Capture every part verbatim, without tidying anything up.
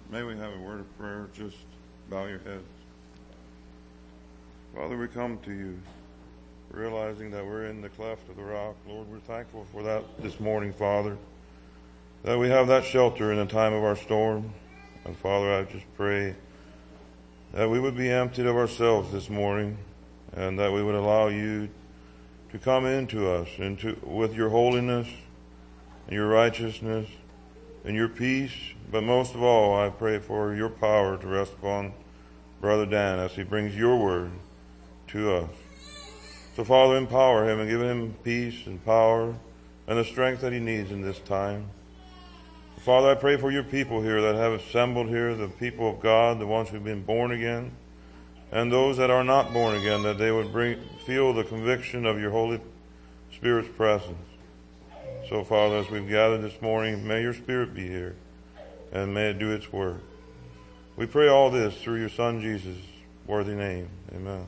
May we have a word of prayer. Just bow your heads. Father, we come to you realizing that we're in the cleft of the rock. Lord, we're thankful for that this morning, Father, that we have that shelter in the time of our storm. And Father, I just pray that we would be emptied of ourselves this morning and that we would allow you to come into us into with your holiness and your righteousness and your peace. But most of all, I pray for your power to rest upon Brother Dan as he brings your word to us. So, Father, empower him and give him peace and power and the strength that he needs in this time. Father, I pray for your people here that have assembled here, the people of God, the ones who've been born again, and those that are not born again, that they would bring feel the conviction of your Holy Spirit's presence. So, Father, as we've gathered this morning, may your Spirit be here, and may it do its work. We pray all this through your Son, Jesus' worthy name. Amen.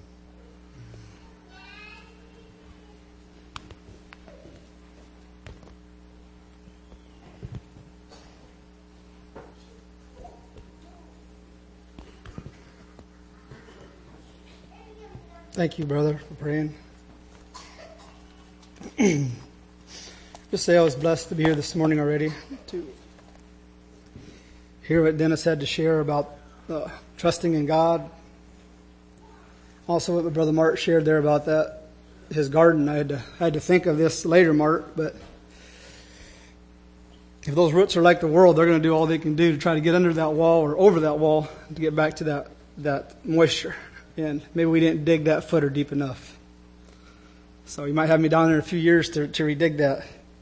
Thank you, brother, for praying. Just say I was blessed to be here this morning already to hear what Dennis had to share about uh, trusting in God. Also, what my brother Mark shared there about that his garden. I had to I had to think of this later, Mark. But if those roots are like the world, they're going to do all they can do to try to get under that wall or over that wall to get back to that that moisture. And maybe we didn't dig that footer deep enough. So you might have me down there in a few years to, to redig that.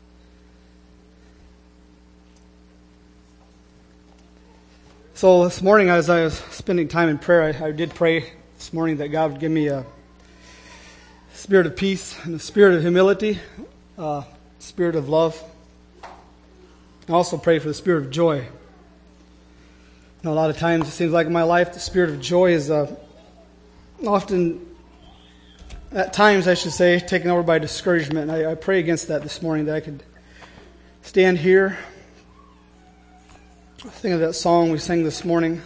So this morning, as I was spending time in prayer, I, I did pray this morning that God would give me a spirit of peace and a spirit of humility, a spirit of love. I also pray for the spirit of joy. You know, a lot of times it seems like in my life the spirit of joy is a often, at times I should say, taken over by discouragement. And I, I pray against that this morning, that I could stand here. Think of that song we sang this morning.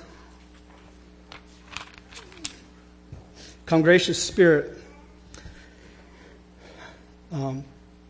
Come, gracious Spirit. Um,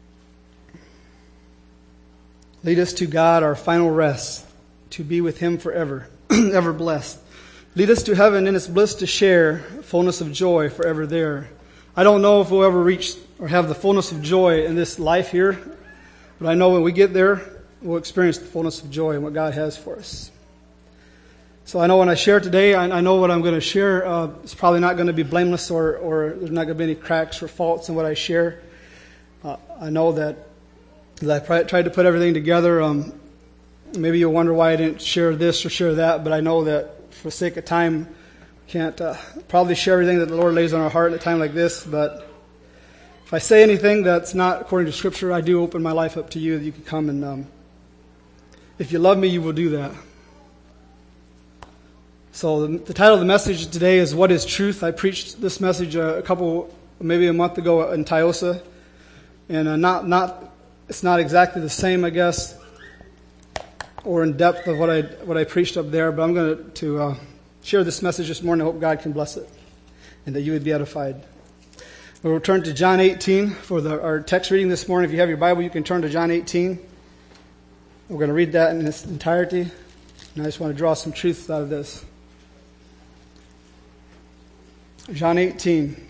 lead us to God, our final rest, to be with Him forever, ever blessed. Lead us to heaven in its bliss to share, fullness of joy forever there. I don't know if we'll ever reach or have the fullness of joy in this life here, but I know when we get there, we'll experience the fullness of joy and what God has for us. So I know when I share today, I, I know what I'm going to share. Uh, it's probably not going to be blameless or, or there's not going to be any cracks or faults in what I share. Uh, I know that as I tried to put everything together, um, maybe you'll wonder why I didn't share this or share that, but I know that for the sake of time, can't uh, probably share everything that the Lord lays on our heart at a time like this. But if I say anything that's not according to Scripture, I do open my life up to you. That you can come and, um, if you love me, you will do that. So the, the title of the message today is "What is Truth?" I preached this message a, a couple, maybe a month ago in Tyosa, and uh, not not it's not exactly the same, I guess, or in depth of what I what I preached up there, but I'm going to, to uh, share this message this morning. I hope God can bless it and that you would be edified. We'll turn to John eighteen for the, our text reading this morning. If you have your Bible, you can turn to John eighteen. We're going to read that in its entirety, and I just want to draw some truths out of this. John eighteen.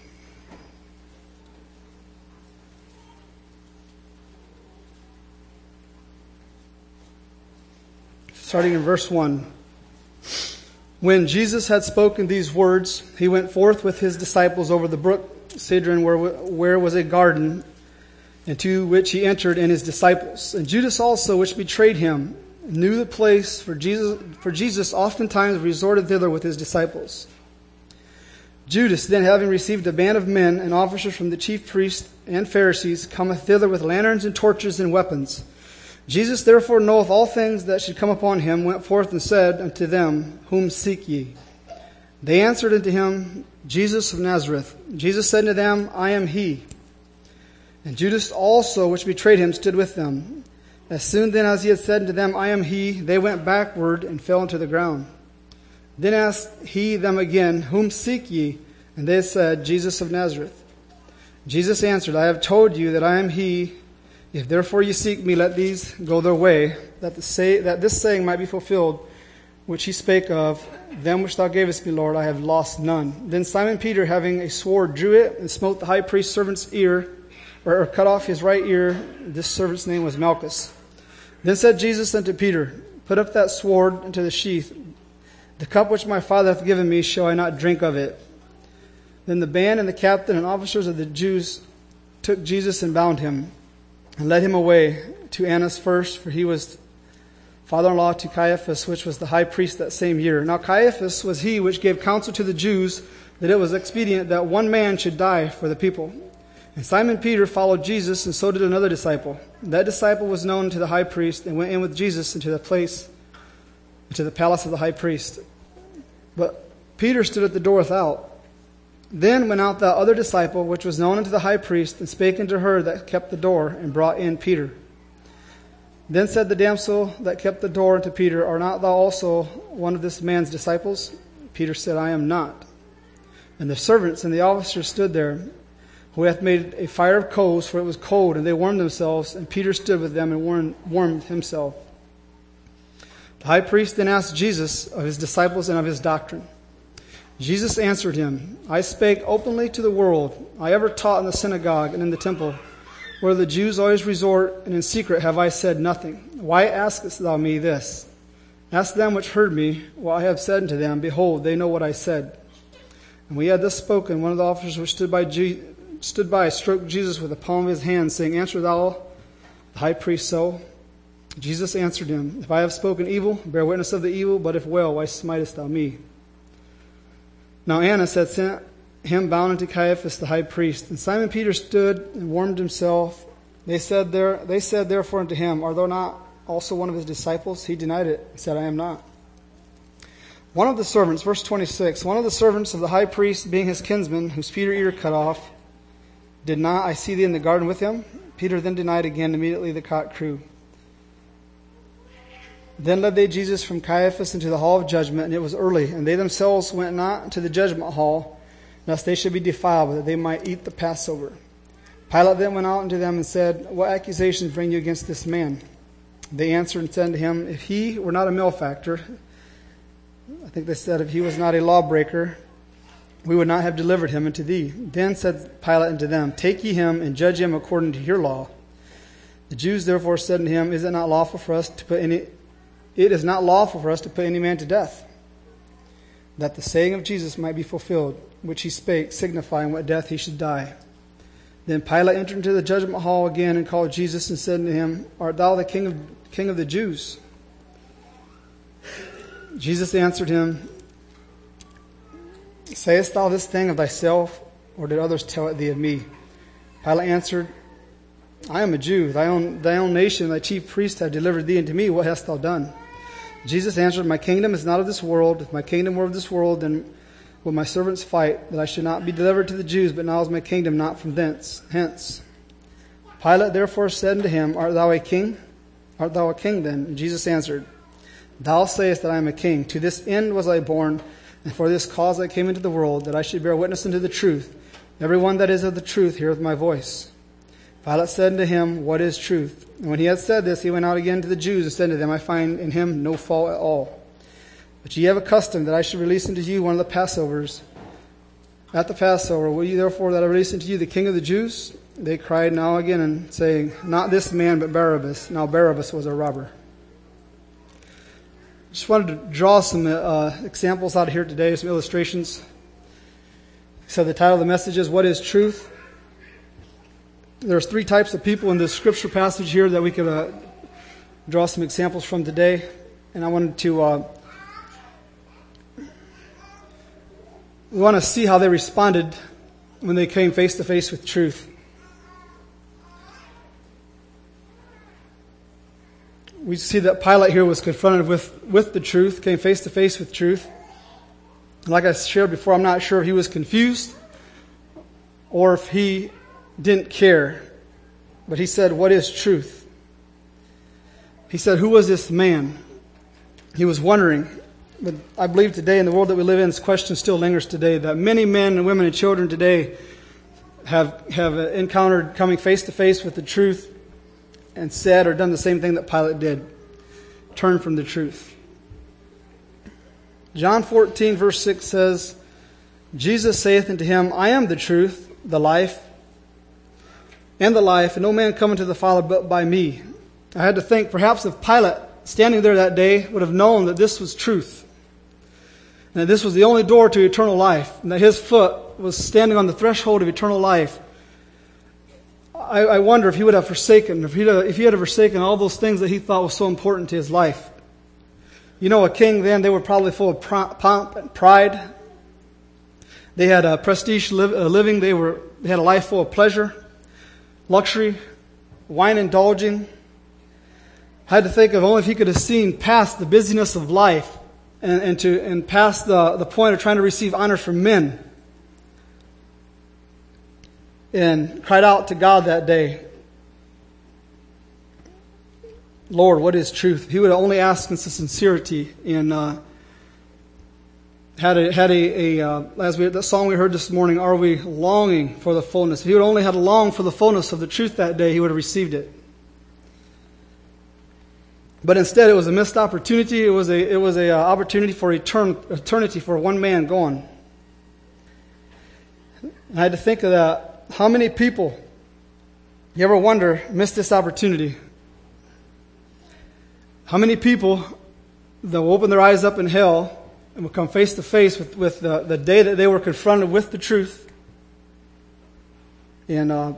Starting in verse one. When Jesus had spoken these words, he went forth with his disciples over the brook Cedron, where, where was a garden, into which he entered and his disciples. And Judas also, which betrayed him, knew the place, for Jesus, for Jesus oftentimes resorted thither with his disciples. Judas, then having received a band of men and officers from the chief priests and Pharisees, cometh thither with lanterns and torches and weapons. Jesus therefore knoweth all things that should come upon him, went forth and said unto them, Whom seek ye? They answered unto him, Jesus of Nazareth. Jesus said unto them, I am he. And Judas also, which betrayed him, stood with them. As soon then as he had said unto them, I am he, they went backward and fell into the ground. Then asked he them again, Whom seek ye? And they said, Jesus of Nazareth. Jesus answered, I have told you that I am he. If therefore ye seek me, let these go their way, that, the say, that this saying might be fulfilled, which he spake of, Them which thou gavest me, Lord, I have lost none. Then Simon Peter, having a sword, drew it, and smote the high priest's servant's ear, or, or cut off his right ear. This servant's name was Malchus. Then said Jesus unto Peter, Put up that sword into the sheath. The cup which my Father hath given me, shall I not drink of it? Then the band and the captain and officers of the Jews took Jesus and bound him, and led him away to Annas first, for he was father-in-law to Caiaphas, which was the high priest that same year. Now Caiaphas was he which gave counsel to the Jews that it was expedient that one man should die for the people. And Simon Peter followed Jesus, and so did another disciple. That disciple was known to the high priest, and went in with Jesus into the place, into the palace of the high priest. But Peter stood at the door without. Then went out that other disciple, which was known unto the high priest, and spake unto her that kept the door, and brought in Peter. Then said the damsel that kept the door unto Peter, Art not thou also one of this man's disciples? Peter said, I am not. And the servants and the officers stood there, who hath made a fire of coals, for it was cold, and they warmed themselves, and Peter stood with them and warmed, warmed himself. The high priest then asked Jesus of his disciples and of his doctrine. Jesus answered him, I spake openly to the world. I ever taught in the synagogue and in the temple, where the Jews always resort, and in secret have I said nothing. Why askest thou me this? Ask them which heard me what I have said unto them. Behold, they know what I said. And when he had thus spoken, one of the officers which stood by, Je- stood by stroked Jesus with the palm of his hand, saying, Answer thou the high priest so? Jesus answered him, If I have spoken evil, bear witness of the evil, but if well, why smitest thou me? Now Annas had sent him bound unto Caiaphas the high priest. And Simon Peter stood and warmed himself. They said there, they said therefore unto him, Art thou not also one of his disciples? He denied it, and said, I am not. One of the servants, verse twenty-six, one of the servants of the high priest, being his kinsman, whose Peter ear cut off, did not I see thee in the garden with him? Peter then denied again. Immediately the cock crew. Then led they Jesus from Caiaphas into the hall of judgment, and it was early, and they themselves went not to the judgment hall, lest they should be defiled, but that they might eat the Passover. Pilate then went out unto them and said, What accusations bring you against this man? They answered and said unto him, If he were not a malefactor, I think they said, if he was not a lawbreaker, we would not have delivered him unto thee. Then said Pilate unto them, Take ye him and judge him according to your law. The Jews therefore said unto him, Is it not lawful for us to put any It is not lawful for us to put any man to death, that the saying of Jesus might be fulfilled, which he spake, signifying what death he should die. Then Pilate entered into the judgment hall again, and called Jesus, and said unto him, Art thou the king of, king of the Jews? Jesus answered him, Sayest thou this thing of thyself, or did others tell it thee of me? Pilate answered, I am a Jew. Thy own, thy own nation, thy chief priests have delivered thee unto me. What hast thou done? Jesus answered, My kingdom is not of this world. If my kingdom were of this world, then would my servants fight, that I should not be delivered to the Jews. But now is my kingdom not from thence. Hence. Pilate therefore said unto him, Art thou a king? Art thou a king then? And Jesus answered, Thou sayest that I am a king. To this end was I born, and for this cause I came into the world, that I should bear witness unto the truth. Every one that is of the truth heareth my voice. Pilate said unto him, What is truth? And when he had said this, he went out again to the Jews, and said to them, I find in him no fault at all. But ye have a custom that I should release unto you one of the Passovers. At the Passover, will ye therefore that I release unto you the King of the Jews? They cried now again, and saying, Not this man, but Barabbas. Now Barabbas was a robber. Just wanted to draw some uh, examples out here today, some illustrations. So the title of the message is, What is Truth? There's three types of people in this scripture passage here that we could uh, draw some examples from today. And I wanted to, uh, we want to see how they responded when they came face to face with truth. We see that Pilate here was confronted with, with the truth, came face to face with truth. Like I shared before, I'm not sure if he was confused or if he didn't care. But he said, What is truth? He said, Who was this man? He was wondering. but I believe today in the world that we live in, this question still lingers today, that many men and women and children today have have encountered coming face to face with the truth and said or done the same thing that Pilate did. Turn from the truth. John fourteen verse six says, Jesus saith unto him, I am the truth, the life, and the life, and no man cometh to the Father but by me. I had to think, perhaps if Pilate, standing there that day, would have known that this was truth, and that this was the only door to eternal life, and that his foot was standing on the threshold of eternal life, I, I wonder if he would have forsaken, if he, if he had forsaken all those things that he thought was so important to his life. You know, a king then, they were probably full of pomp and pride. They had a prestige living. They were they had a life full of pleasure, luxury, wine indulging. I had to think of only if he could have seen past the busyness of life and, and to and past the, the point of trying to receive honor from men, and cried out to God that day, Lord, what is truth? He would have only asked in sincerity and uh, had a, had a, a uh, as we the song we heard this morning, are we longing for the fullness? If he would only had longed for the fullness of the truth that day, he would have received it. But instead, it was a missed opportunity. It was a it was a uh, opportunity for etern- eternity for one man gone. And I had to think of that. How many people, you ever wonder, missed this opportunity? How many people that will open their eyes up in hell and will come face to face with, with the, the day that they were confronted with the truth and uh,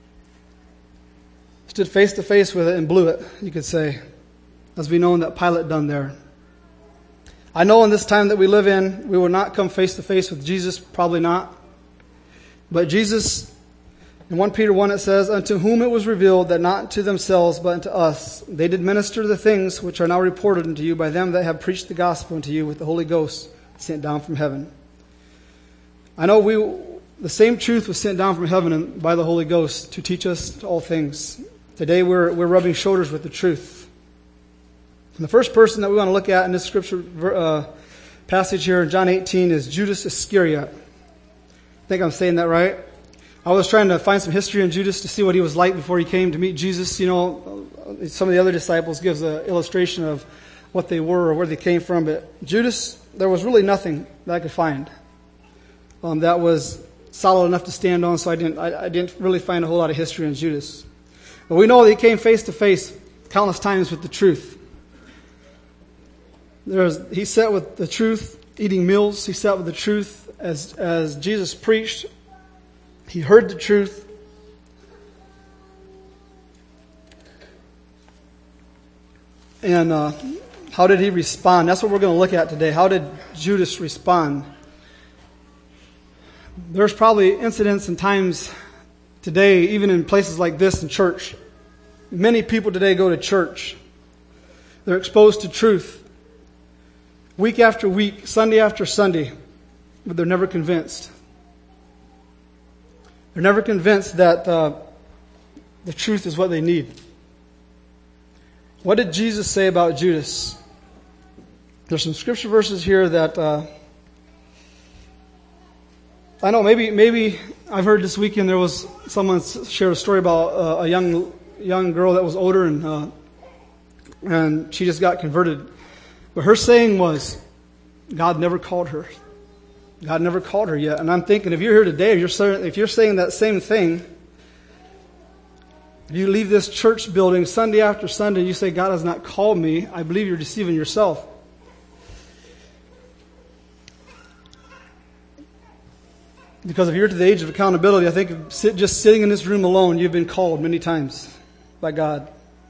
stood face to face with it and blew it, you could say, as we know that Pilate done there. I know in this time that we live in, we will not come face to face with Jesus, probably not. But Jesus, in First Peter one it says, unto whom it was revealed that not to themselves but unto us they did minister the things which are now reported unto you by them that have preached the gospel unto you with the Holy Ghost sent down from heaven. I know we the same truth was sent down from heaven and by the Holy Ghost to teach us all things. Today we're we're rubbing shoulders with the truth. And the first person that we want to look at in this scripture uh, passage here in John eighteen is Judas Iscariot. I think I'm saying that right. I was trying to find some history on Judas to see what he was like before he came to meet Jesus. You know, some of the other disciples gives an illustration of what they were or where they came from. But Judas, there was really nothing that I could find um, that was solid enough to stand on. So I didn't, I, I didn't really find a whole lot of history on Judas. But we know that he came face to face countless times with the truth. There's, he sat with the truth, eating meals. He sat with the truth as as Jesus preached. He heard the truth. And uh, how did he respond? That's what we're going to look at today. How did Judas respond? There's probably incidents and times today, even in places like this in church. Many people today go to church. They're exposed to truth week after week, Sunday after Sunday, but they're never convinced. They're never convinced that uh, the truth is what they need. What did Jesus say about Judas? There's some scripture verses here that uh, I know. Maybe, maybe I've heard this weekend there was someone shared a story about uh, a young young girl that was older and uh, and she just got converted. But her saying was, "God never called her. God never called her yet." And I'm thinking, if you're here today, if you're saying, if you're saying that same thing, if you leave this church building Sunday after Sunday, you say, God has not called me, I believe you're deceiving yourself. Because if you're to the age of accountability, I think just sitting in this room alone, you've been called many times by God.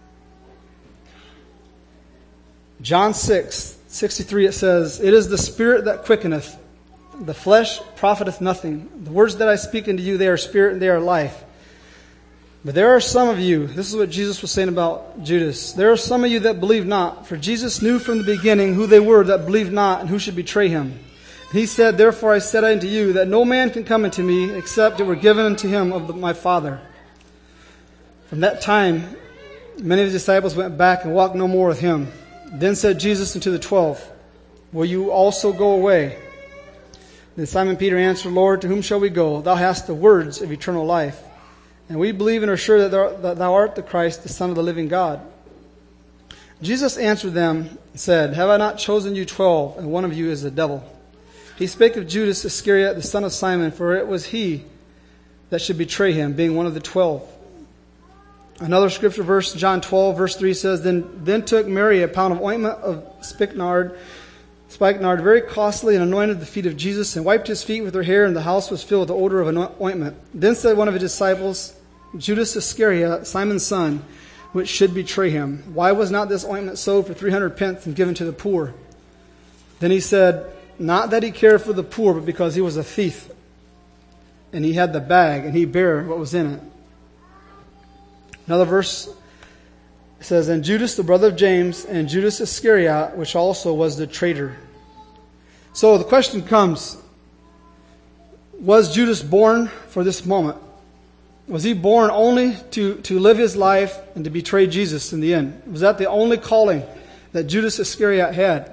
John six sixty-three, it says, it is the Spirit that quickeneth, the flesh profiteth nothing. The words that I speak unto you, they are spirit and they are life. But there are some of you, this is what Jesus was saying about Judas, there are some of you that believe not, for Jesus knew from the beginning who they were that believed not and who should betray him. And he said, therefore I said unto you, that no man can come unto me, except it were given unto him of the, my Father. From that time, many of the disciples went back and walked no more with him. Then said Jesus unto the twelve, will you also go away? Then Simon Peter answered, Lord, to whom shall we go? Thou hast the words of eternal life. And we believe and are sure that thou, that thou art the Christ, the Son of the living God. Jesus answered them and said, Have I not chosen you twelve, and one of you is the devil? He spake of Judas Iscariot, the son of Simon, for it was he that should betray him, being one of the twelve. Another scripture verse, John twelve, verse three says, Then, then took Mary a pound of ointment of spikenard, spikenard, very costly, and anointed the feet of Jesus, and wiped his feet with her hair, and the house was filled with the odor of an ointment. Then said one of his disciples, Judas Iscariot, Simon's son, which should betray him, Why was not this ointment sold for three hundred pence and given to the poor? Then he said, Not that he cared for the poor, but because he was a thief, and he had the bag, and he bare what was in it. Another verse says, And Judas, the brother of James, and Judas Iscariot, which also was the traitor. So the question comes, was Judas born for this moment? Was he born only to, to live his life and to betray Jesus in the end? Was that the only calling that Judas Iscariot had?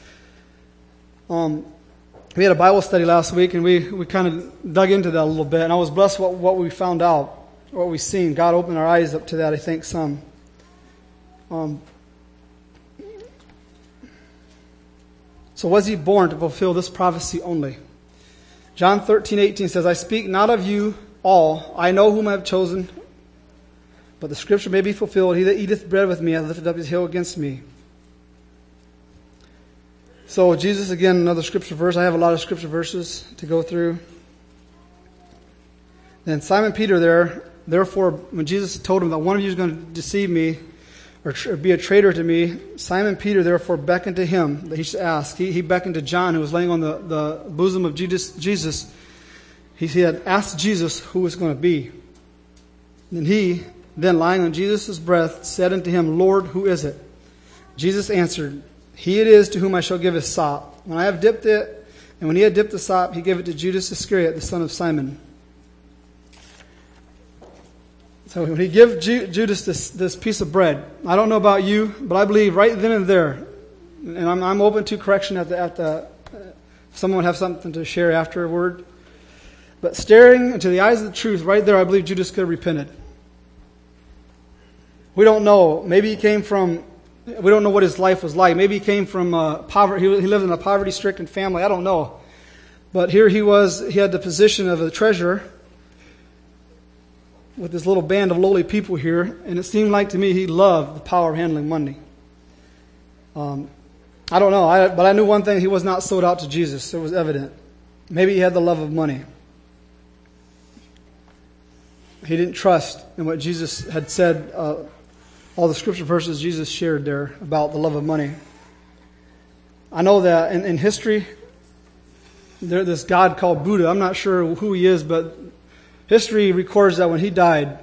Um, we had a Bible study last week, and we, we kind of dug into that a little bit, and I was blessed what, what we found out, what we seen. God opened our eyes up to that, I think, some. Um, so was he born to fulfill this prophecy only? John thirteen eighteen says, I speak not of you all, I know whom I have chosen, but the scripture may be fulfilled, He that eateth bread with me hath lifted up his heel against me. So Jesus, again, another scripture verse. I have a lot of scripture verses to go through. Then Simon Peter there, therefore, when Jesus told him that one of you is going to deceive me or tr- be a traitor to me, Simon Peter therefore beckoned to him that he should ask. He, he beckoned to John, who was laying on the, the bosom of Jesus. Jesus. He had asked Jesus who was going to be. And he, then lying on Jesus' breast, said unto him, Lord, who is it? Jesus answered, He it is to whom I shall give a sop. When I have dipped it, and when he had dipped the sop, he gave it to Judas Iscariot, the son of Simon. So when he gave Ju- Judas this, this piece of bread, I don't know about you, but I believe right then and there, and I'm, I'm open to correction at the, at the, if someone would have something to share afterward. But staring into the eyes of the truth, right there, I believe Judas could have repented. We don't know. Maybe he came from, we don't know what his life was like. Maybe he came from uh, poverty. He lived in a poverty-stricken family. I don't know. But here he was, he had the position of a treasurer with this little band of lowly people here. And it seemed like to me he loved the power of handling money. Um, I don't know. I, but I knew one thing. He was not sold out to Jesus. It was evident. Maybe he had the love of money. He didn't trust in what Jesus had said, uh, all the scripture verses Jesus shared there about the love of money. I know that in, in history, there's this God called Buddha. I'm not sure who he is, but history records that when he died,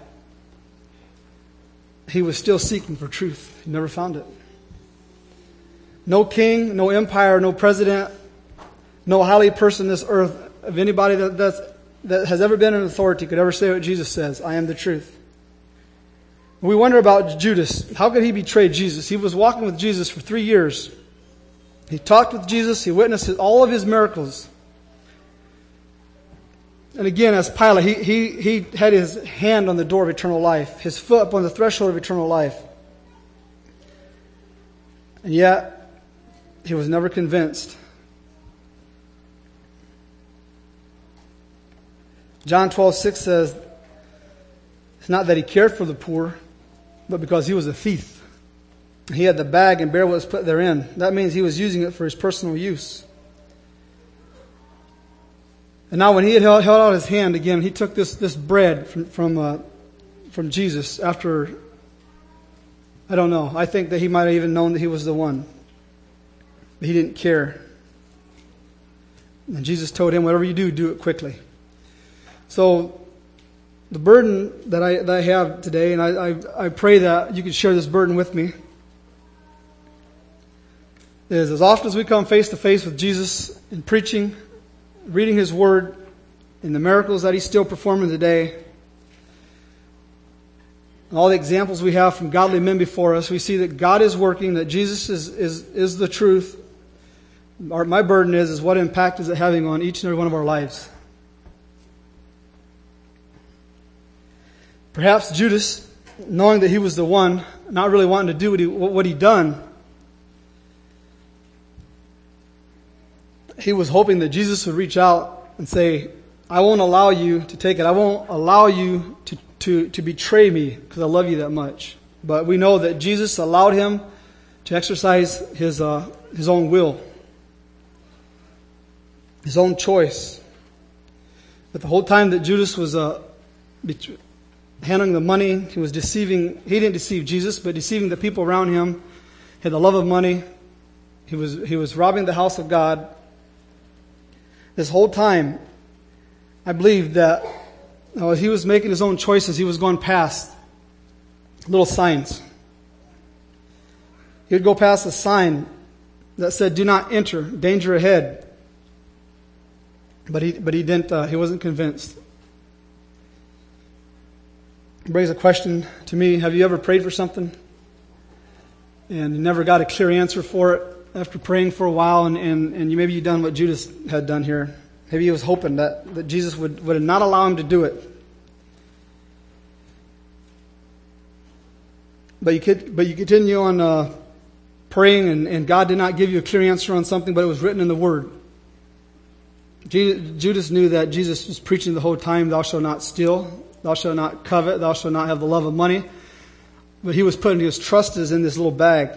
he was still seeking for truth. He never found it. No king, no empire, no president, no highly person on this earth, of anybody that, that's that has ever been in authority could ever say what Jesus says, I am the truth. We wonder about Judas. How could he betray Jesus? He was walking with Jesus for three years. He talked with Jesus. He witnessed all of his miracles. And again, as Pilate, he, he, he had his hand on the door of eternal life, his foot upon the threshold of eternal life. And yet, he was never convinced. John twelve six says, it's not that he cared for the poor, but because he was a thief. He had the bag and bare what was put therein. That means he was using it for his personal use. And now when he had held, held out his hand again, he took this, this bread from from, uh, from Jesus after, I don't know, I think that he might have even known that he was the one. But he didn't care. And Jesus told him, whatever you do, do it quickly. So the burden that I, that I have today, and I, I, I pray that you could share this burden with me, is as often as we come face to face with Jesus in preaching, reading His Word, and the miracles that He's still performing today, and all the examples we have from godly men before us, we see that God is working, that Jesus is, is, is the truth, Our, my burden is, is what impact is it having on each and every one of our lives? Perhaps Judas, knowing that he was the one, not really wanting to do what he, what he done, he was hoping that Jesus would reach out and say, I won't allow you to take it. I won't allow you to, to, to betray me because I love you that much. But we know that Jesus allowed him to exercise his uh, his own will, his own choice. But the whole time that Judas was uh, bet- handling the money, he was deceiving. He didn't deceive Jesus, but deceiving the people around him. He had the love of money. He was he was robbing the house of God. This whole time, I believe that you know, as he was making his own choices, he was going past little signs. He would go past a sign that said, "Do not enter, danger ahead." But he, but he didn't. Uh, he wasn't convinced. It brings a question to me: have you ever prayed for something and you never got a clear answer for it after praying for a while, and, and, and you maybe you done what Judas had done here? Maybe he was hoping that, that Jesus would, would not allow him to do it. But you could, but you continue on uh, praying, and, and God did not give you a clear answer on something, but it was written in the Word. Judas knew that Jesus was preaching the whole time, "Thou shalt not steal, thou shalt not covet, thou shalt not have the love of money." But he was putting his trust is in this little bag.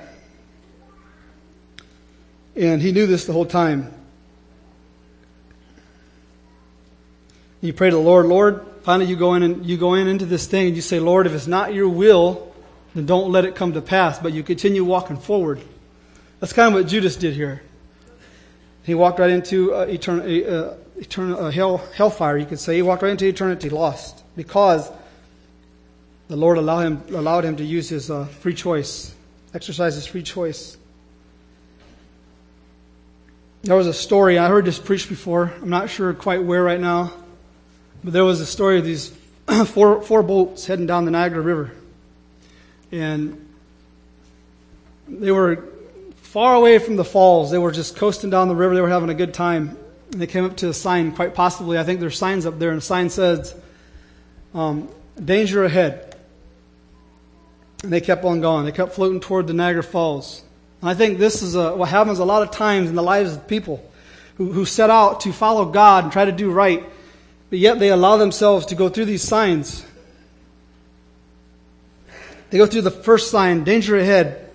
And he knew this the whole time. You pray to the Lord, Lord, finally you go in and you go in into this thing and you say, Lord, if it's not your will, then don't let it come to pass. But you continue walking forward. That's kind of what Judas did here. He walked right into uh, eternal, uh, eternal uh, hell, hellfire, you could say. He walked right into eternity lost because the Lord allowed him, allowed him to use his uh, free choice, exercise his free choice. There was a story, I heard this preached before. I'm not sure quite where right now. But there was a story of these four, four boats heading down the Niagara River. And they were far away from the falls. They were just coasting down the river. They were having a good time. And they came up to a sign, quite possibly. I think there's signs up there, and the sign says, um, "Danger ahead." And they kept on going. They kept floating toward the Niagara Falls. And I think this is a, what happens a lot of times in the lives of people who, who set out to follow God and try to do right, but yet they allow themselves to go through these signs. They go through the first sign, danger ahead.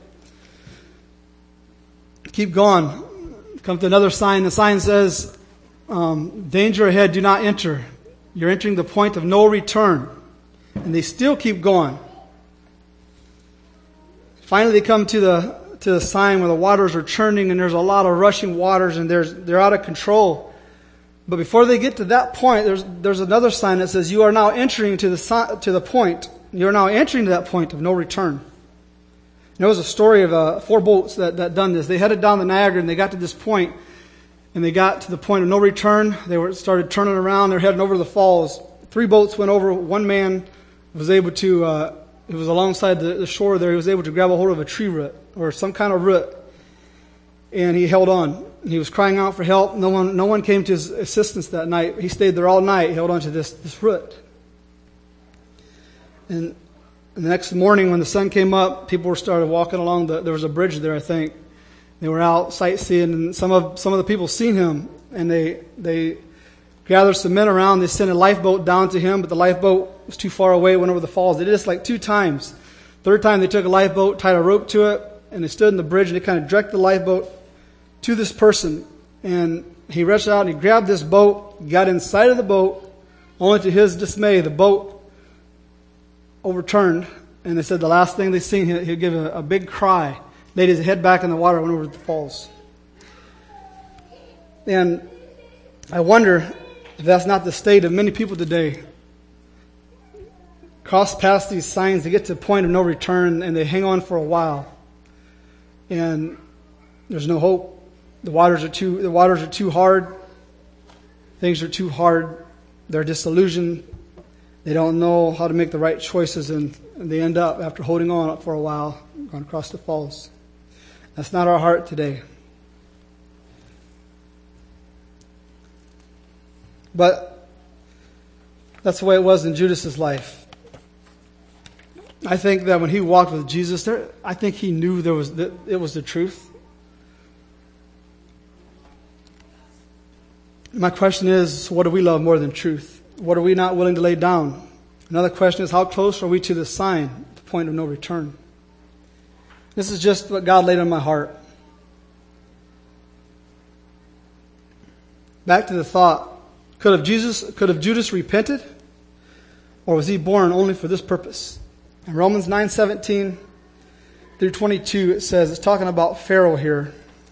Keep going. Come to another sign. The sign says, um, danger ahead, do not enter. You're entering the point of no return. And they still keep going. Finally, they come to the to the sign where the waters are churning and there's a lot of rushing waters and there's they're out of control. But before they get to that point, there's there's another sign that says, you are now entering to the to the point. You are now entering to that point of no return. There was a story of uh, four boats that that done this. They headed down the Niagara and they got to this point, and they got to the point of no return. They were started turning around. They're heading over the falls. Three boats went over. One man was able to. Uh, it was alongside the, the shore there. He was able to grab a hold of a tree root or some kind of root, and he held on. He was crying out for help. No one, no one came to his assistance that night. He stayed there all night. He held on to this this root. And the next morning, when the sun came up, people were started walking along. The, there was a bridge there, I think. They were out sightseeing, and some of some of the people seen him, and they they gathered some men around. They sent a lifeboat down to him, but the lifeboat was too far away. It went over the falls. They did this like two times. Third time, they took a lifeboat, tied a rope to it, and they stood in the bridge, and they kind of directed the lifeboat to this person. And he reached out and he grabbed this boat, got inside of the boat. Only to his dismay, the boat overturned, and they said the last thing they seen, he he'd give a, a big cry, laid his head back in the water, went over the falls. And I wonder if that's not the state of many people today. Cross past these signs, they get to the point of no return, and they hang on for a while, and there's no hope. The waters are too the waters are too hard. Things are too hard. They're disillusioned. They don't know how to make the right choices, and, and they end up, after holding on for a while, going across the falls. That's not our heart today. But that's the way it was in Judas's life. I think that when he walked with Jesus, there, I think he knew there was the, it was the truth. My question is, what do we love more than truth? What are we not willing to lay down? Another question is, how close are we to the sign, the point of no return? This is just what God laid on my heart. Back to the thought, could have Jesus, could have Judas repented? Or was he born only for this purpose? In Romans nine seventeen through twenty-two, it says, it's talking about Pharaoh here.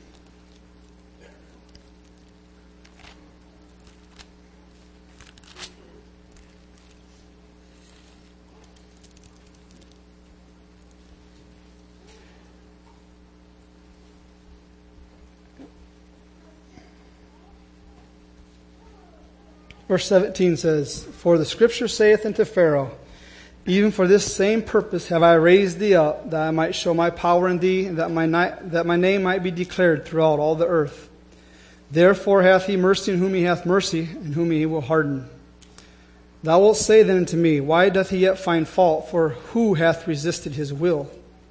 Verse seventeen says, For the scripture saith unto Pharaoh, Even for this same purpose have I raised thee up, that I might show my power in thee, and that my, ni- that my name might be declared throughout all the earth. Therefore hath he mercy on whom he hath mercy, and whom he will harden. Thou wilt say then unto me, Why doth he yet find fault? For who hath resisted his will?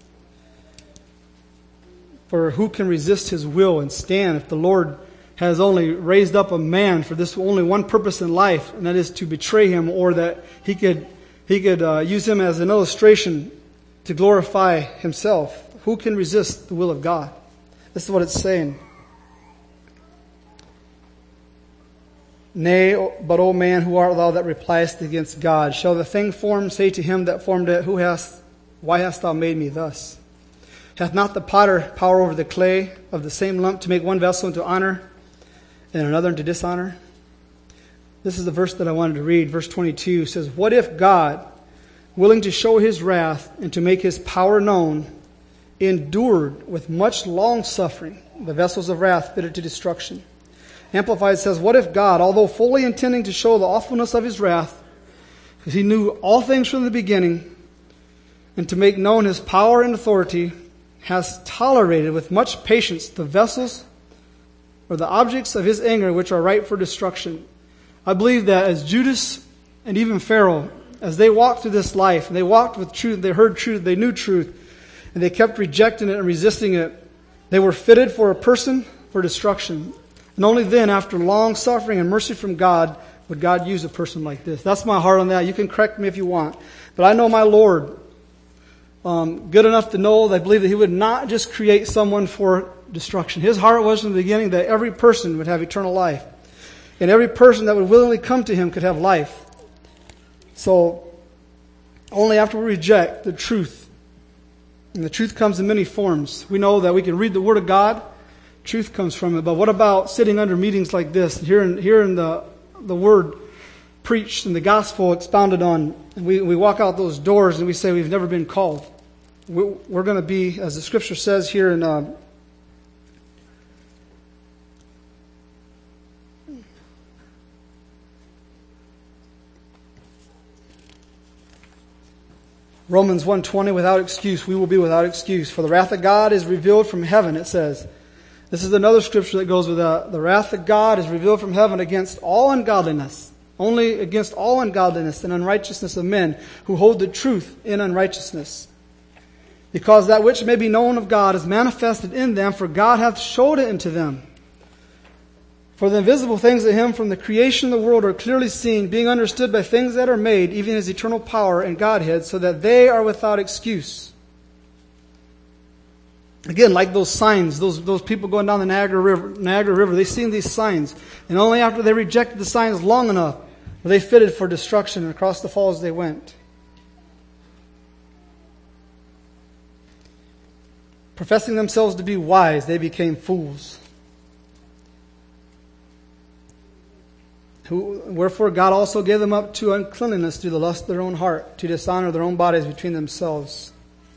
For who can resist his will and stand if the Lord has only raised up a man for this only one purpose in life, and that is to betray him, or that he could he could uh, use him as an illustration to glorify himself? Who can resist the will of God? This is what it's saying. Nay, but, O man, who art thou that repliest against God? Shall the thing formed say to him that formed it, Who hast, why hast thou made me thus? Hath not the potter power over the clay of the same lump to make one vessel into honor and another into dishonor? This is the verse that I wanted to read. Verse twenty-two says, What if God, willing to show his wrath and to make his power known, endured with much long suffering the vessels of wrath fitted to destruction? Amplified says, What if God, although fully intending to show the awfulness of his wrath, because he knew all things from the beginning, and to make known his power and authority, has tolerated with much patience the vessels or the objects of his anger which are ripe for destruction? I believe that as Judas and even Pharaoh, as they walked through this life, and they walked with truth, they heard truth, they knew truth, and they kept rejecting it and resisting it, they were fitted for a person for destruction. And only then, after long suffering and mercy from God, would God use a person like this. That's my heart on that. You can correct me if you want. But I know my Lord um, good enough to know that I believe that he would not just create someone for destruction. His heart was from the beginning that every person would have eternal life. And every person that would willingly come to him could have life. So, only after we reject the truth, and the truth comes in many forms. We know that we can read the Word of God, truth comes from it. But what about sitting under meetings like this, hearing, hearing the, the Word preached and the gospel expounded on, and we, we walk out those doors and we say we've never been called? We, we're going to be, as the Scripture says here in uh, Romans one twenty, without excuse, we will be without excuse. For the wrath of God is revealed from heaven, it says. This is another scripture that goes with that. The wrath of God is revealed from heaven against all ungodliness, only against all ungodliness and unrighteousness of men who hold the truth in unrighteousness. Because that which may be known of God is manifested in them, for God hath showed it unto them. For the invisible things of him from the creation of the world are clearly seen, being understood by things that are made, even his eternal power and Godhead, so that they are without excuse. Again, like those signs, those those people going down the Niagara River, Niagara River, they seen these signs, and only after they rejected the signs long enough were they fitted for destruction, and across the falls they went. Professing themselves to be wise, they became fools. Who, wherefore God also gave them up to uncleanness through the lust of their own heart, to dishonor their own bodies between themselves.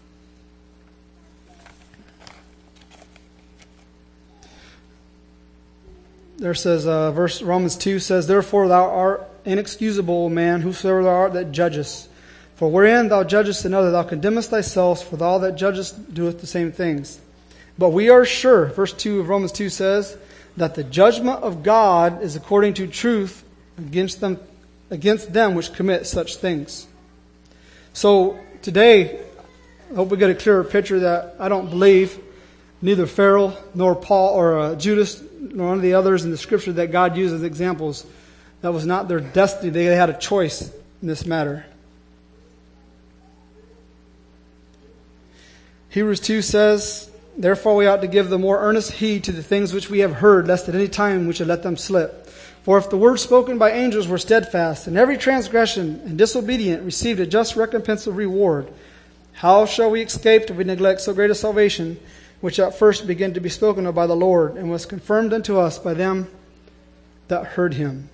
There says, uh, verse Romans two says, Therefore thou art inexcusable, O man, whosoever thou art that judgest. For wherein thou judgest another, thou condemnest thyself, for thou that judgest doeth the same things. But we are sure, verse two of Romans two says, that the judgment of God is according to truth against them, against them which commit such things. So today, I hope we get a clearer picture that I don't believe neither Pharaoh nor Paul or uh, Judas nor one of the others in the Scripture that God used as examples. That was not their destiny. They had a choice in this matter. Hebrews two says, therefore we ought to give the more earnest heed to the things which we have heard, lest at any time we should let them slip. For if the word spoken by angels were steadfast, and every transgression and disobedient received a just recompense of reward, how shall we escape if we neglect so great a salvation, which at first began to be spoken of by the Lord, and was confirmed unto us by them that heard him?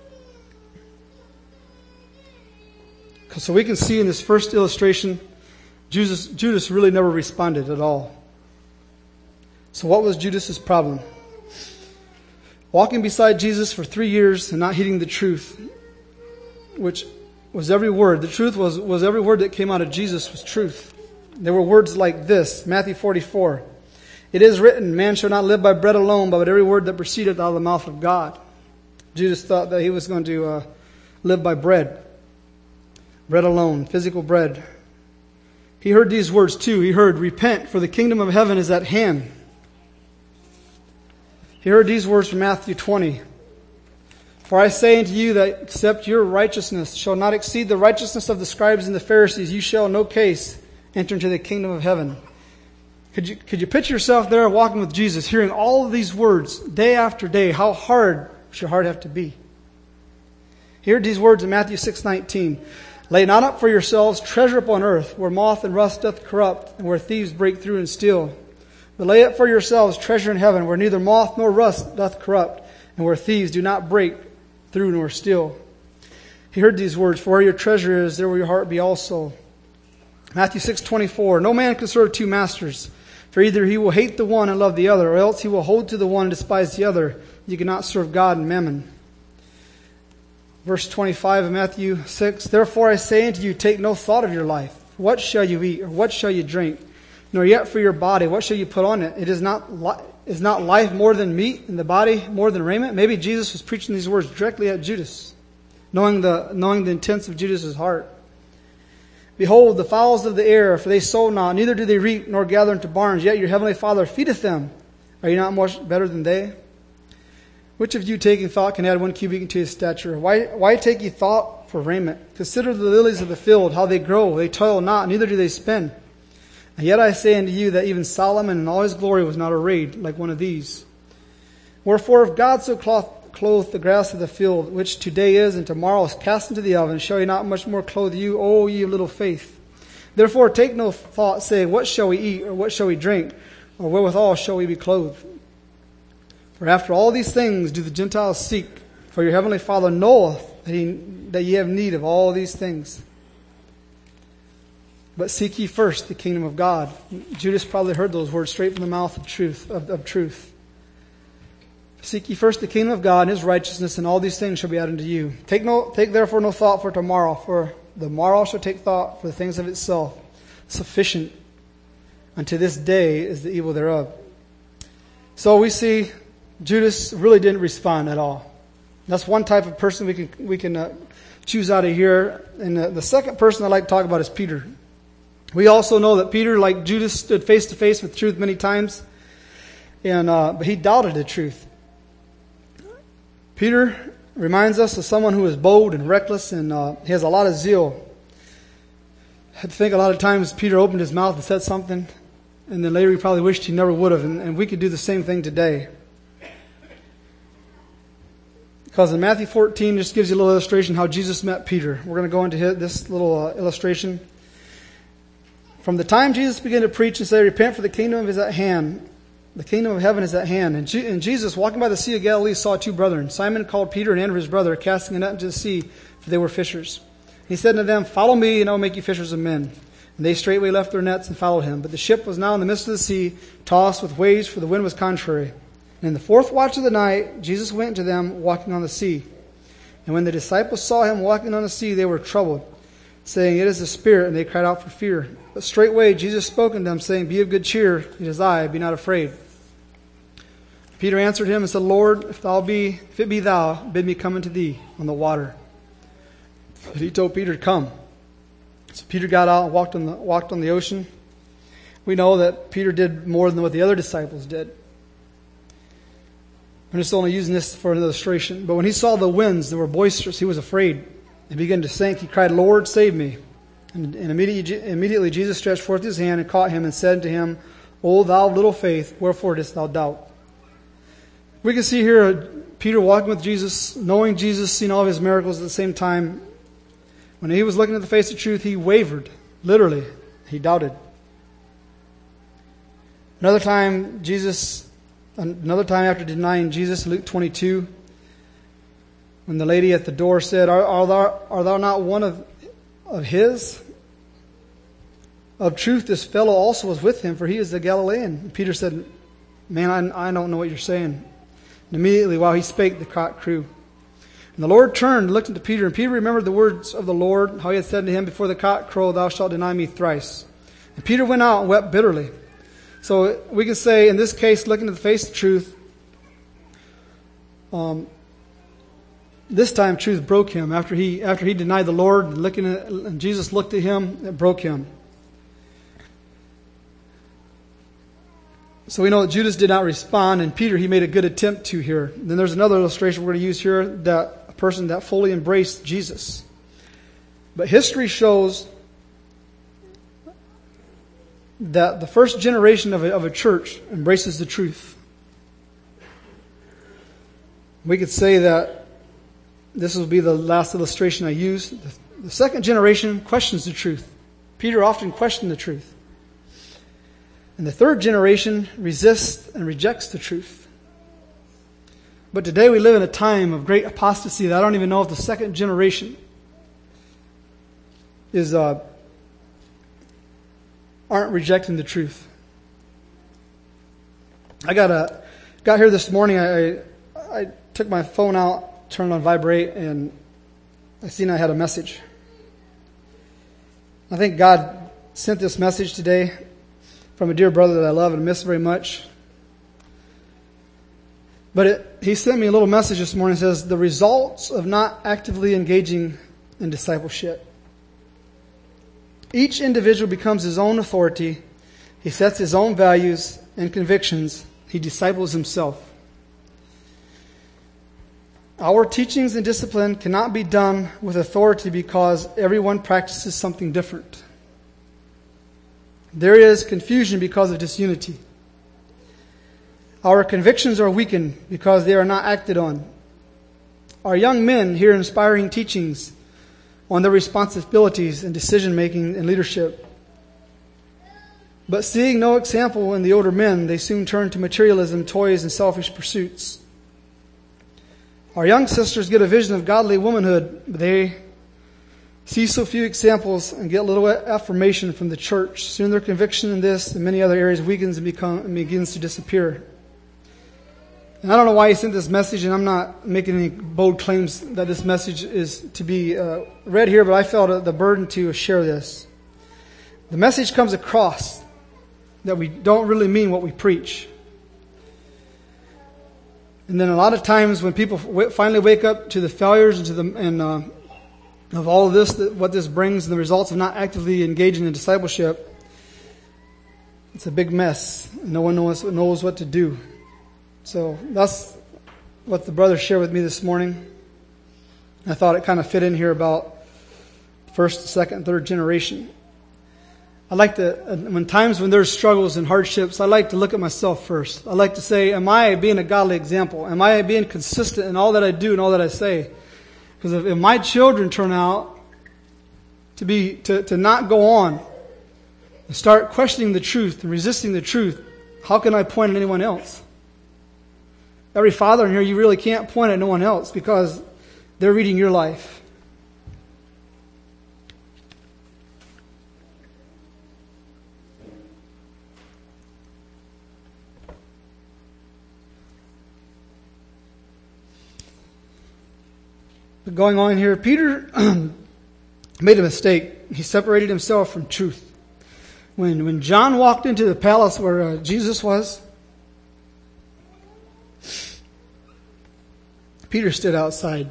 So we can see in this first illustration, Judas, Judas really never responded at all. So what was Judas's problem? Walking beside Jesus for three years and not heeding the truth, which was every word. The truth was, was every word that came out of Jesus was truth. There were words like this, Matthew forty-four. It is written, man shall not live by bread alone, but by every word that proceedeth out of the mouth of God. Judas thought that he was going to uh, live by bread. Bread alone, physical bread. He heard these words too. He heard, repent, for the kingdom of heaven is at hand. He heard these words from Matthew twenty. For I say unto you that except your righteousness shall not exceed the righteousness of the scribes and the Pharisees, you shall in no case enter into the kingdom of heaven. Could you, could you picture yourself there walking with Jesus, hearing all of these words day after day? How hard should your heart have to be? He heard these words in Matthew six nineteen. Lay not up for yourselves treasure upon earth, where moth and rust doth corrupt, and where thieves break through and steal. But lay up for yourselves treasure in heaven, where neither moth nor rust doth corrupt, and where thieves do not break through nor steal. He heard these words, for where your treasure is, there will your heart be also. Matthew six twenty-four. No man can serve two masters, for either he will hate the one and love the other, or else he will hold to the one and despise the other. You cannot serve God and mammon. Verse twenty-five of Matthew six. Therefore I say unto you, take no thought of your life. What shall you eat, or what shall you drink? Nor yet for your body, what shall you put on it? It is not li- is not life more than meat, and the body more than raiment? Maybe Jesus was preaching these words directly at Judas, knowing the knowing the intents of Judas' heart. Behold, the fowls of the air, for they sow not, neither do they reap, nor gather into barns, yet your heavenly Father feedeth them. Are you not much better than they? Which of you taking thought can add one cubit into his stature? Why, why take ye thought for raiment? Consider the lilies of the field, how they grow. They toil not, neither do they spin. And yet I say unto you that even Solomon in all his glory was not arrayed like one of these. Wherefore if God so cloth, clothe the grass of the field, which today is and tomorrow is cast into the oven, shall he not much more clothe you, O ye of little faith? Therefore take no thought, saying, what shall we eat, or what shall we drink, or wherewithal shall we be clothed? For after all these things do the Gentiles seek, for your heavenly Father knoweth that, he, that ye have need of all these things. But seek ye first the kingdom of God. Judas probably heard those words straight from the mouth of truth. Of, of truth. Seek ye first the kingdom of God and his righteousness, and all these things shall be added unto you. Take no, take therefore no thought for tomorrow, for the morrow shall take thought for the things of itself. Sufficient unto this day is the evil thereof. So we see Judas really didn't respond at all. That's one type of person we can we can uh, choose out of here. And the, the second person I'd like to talk about is Peter. We also know that Peter, like Judas, stood face to face with truth many times, and uh, but he doubted the truth. Peter reminds us of someone who is bold and reckless, and uh, he has a lot of zeal. I think a lot of times Peter opened his mouth and said something, and then later he probably wished he never would have, and, and we could do the same thing today. Because in Matthew fourteen, just gives you a little illustration how Jesus met Peter. We're going to go into this little uh, illustration. From the time Jesus began to preach and say, repent, for the kingdom is at hand. The kingdom of heaven is at hand. And, G- and Jesus, walking by the Sea of Galilee, saw two brethren, Simon called Peter and Andrew his brother, casting a net into the sea, for they were fishers. He said unto them, follow me, and I will make you fishers of men. And they straightway left their nets and followed him. But the ship was now in the midst of the sea, tossed with waves, for the wind was contrary. And in the fourth watch of the night, Jesus went to them walking on the sea. And when the disciples saw him walking on the sea, they were troubled, saying, it is a spirit, and they cried out for fear. But straightway Jesus spoke unto them, saying, be of good cheer, it is I, be not afraid. Peter answered him and said, Lord, if thou be, if it be thou, bid me come unto thee on the water. But he told Peter to come. So Peter got out and walked on the, walked on the ocean. We know that Peter did more than what the other disciples did. I'm just only using this for an illustration. But when he saw the winds that were boisterous, he was afraid. He began to sink. He cried, Lord, save me. And, and immediately, immediately Jesus stretched forth his hand and caught him and said to him, O thou of little faith, wherefore didst thou doubt? We can see here Peter walking with Jesus, knowing Jesus, seeing all of his miracles at the same time. When he was looking at the face of truth, he wavered. Literally, he doubted. Another time, Jesus, another time after denying Jesus, Luke twenty-two, when the lady at the door said, Are, are, thou, are thou not one of, of his? Of truth, this fellow also was with him, for he is the Galilean. And Peter said, Man, I, I don't know what you're saying. And immediately while he spake, the cock crew. And the Lord turned and looked into Peter, and Peter remembered the words of the Lord, how he had said to him, Before the cock crow, thou shalt deny me thrice. And Peter went out and wept bitterly. So we can say, in this case, looking at the face of truth, um, this time truth broke him. After he after he denied the Lord, and looking at, and Jesus looked at him, it broke him. So we know that Judas did not respond, and Peter, he made a good attempt to here. Then there's another illustration we're going to use here, that a person that fully embraced Jesus. But history shows that the first generation of a, of a church embraces the truth. We could say that this will be the last illustration I use. The, the second generation questions the truth. Peter often questioned the truth. And the third generation resists and rejects the truth. But today we live in a time of great apostasy that I don't even know if the second generation is uh, aren't rejecting the truth. I got a got here this morning. I I took my phone out, turned on vibrate, and I seen I had a message. I think God sent this message today from a dear brother that I love and miss very much. But it, he sent me a little message this morning. It says, the results of not actively engaging in discipleship. Each individual becomes his own authority. He sets his own values and convictions. He disciples himself. Our teachings and discipline cannot be done with authority because everyone practices something different. There is confusion because of disunity. Our convictions are weakened because they are not acted on. Our young men hear inspiring teachings on their responsibilities in decision-making and leadership. But seeing no example in the older men, they soon turn to materialism, toys, and selfish pursuits. Our young sisters get a vision of godly womanhood, but they see so few examples and get little affirmation from the church. Soon their conviction in this and many other areas weakens and, become, and begins to disappear. And I don't know why he sent this message, and I'm not making any bold claims that this message is to be uh, read here, but I felt the burden to share this. The message comes across that we don't really mean what we preach. And then a lot of times when people finally wake up to the failures and to the and uh, of all of this, that what this brings and the results of not actively engaging in discipleship, it's a big mess. No one knows knows what to do. So that's what the brother shared with me this morning. I thought it kind of fit in here about first, second, third generation. I like to, when times when there's struggles and hardships, I like to look at myself first. I like to say, am I being a godly example? Am I being consistent in all that I do and all that I say? Because if, if my children turn out to be to, to not go on and start questioning the truth and resisting the truth, how can I point at anyone else? Every father in here, you really can't point at no one else because they're reading your life. But going on here, Peter made a mistake. He separated himself from truth. When when John walked into the palace where uh, Jesus was, Peter stood outside.